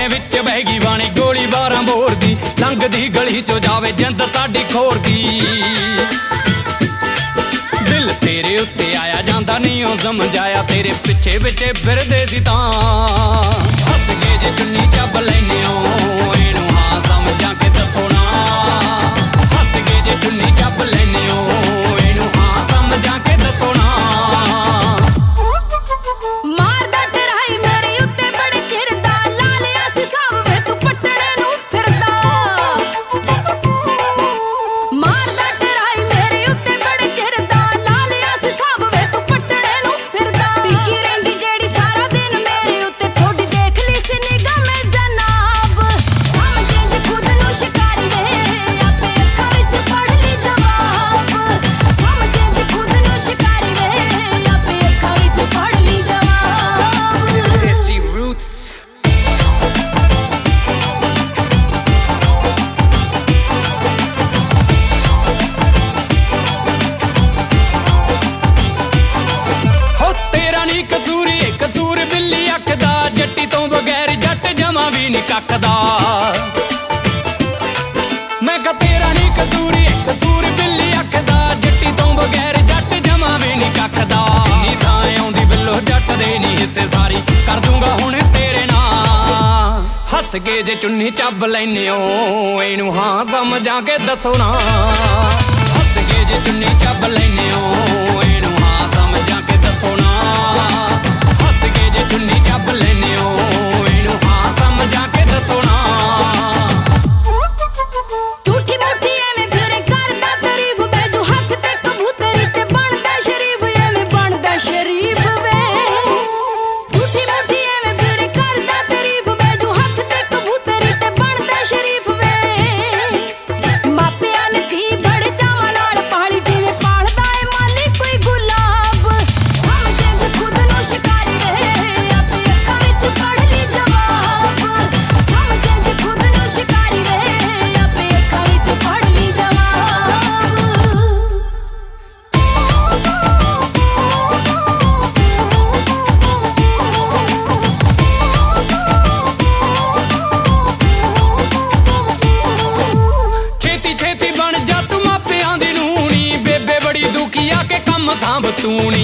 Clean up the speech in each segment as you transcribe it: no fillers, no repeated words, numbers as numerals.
सीने विच बह गई बाणी गोली 12 बोर दी लंघदी गली चो जावे जिंद साडी खोर दी दिल तेरे उत्ते आया जांदा नहीं ओ समझाया तेरे पिछे पिछे फिरदे सी तां हस के जे चुन्नी चब लैने ओ इनू हां समझा के दसो ना हस के जे चुन्नी चब लैने ओ इनू हां समझा के दसो ना कसूर बिल्ली अखदा जट्टी तो बगैर जट जमा भी नहीं ककदा मैं कहा तेरा नहीं कसूर बिल्ली अखदा जट्टी तो बगैर जट जमा भी नहीं ककदा जिन्नी थां आउंदी बिल्लो जट दे नहीं हिस्से सारी कर दूंगा हुण तेरे नाल हस के जे चुन्नी चब लैने ओ इनू हां समझा के दसो ना हस के जे चुन्नी चब लैने ओ इनू हां समझा के दसो ना चुन्नी चब लैने ओ इनू हां समझा के दसो ना झूठी मूठी एवें फिर करदा तारीफ बैजू हथ ते कबूतरी ते बनदा शरीफ एवें बनदा शरीफ वे झूठी मूठी एवें फिर करदा तारीफ बैजू हथ ते कबूतरी ते बनदा शरीफ वे मापियां ने धी बड़े चावां नाल पाली जिवें पालदा ए माली कोई गुलाब समझे खुद नूं शिकारी वे सांभ तूनी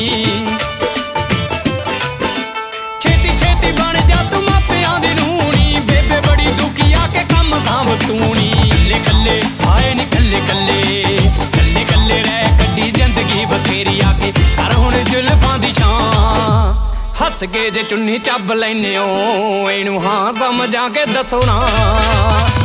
छेती छेती बन जा तू मापियां दी नूनी बेबे बड़ी दुखी आके कम सांभ तूनी कल्ले कल्ले आए नी कल्ले कल्ले कल्ले कल्ले रह कड्डी जिंदगी बथेरी आके कर हुण जुल्फां दी छां हस के जे चुन्नी चब लैने ओ इनू हां समझा के दसो ना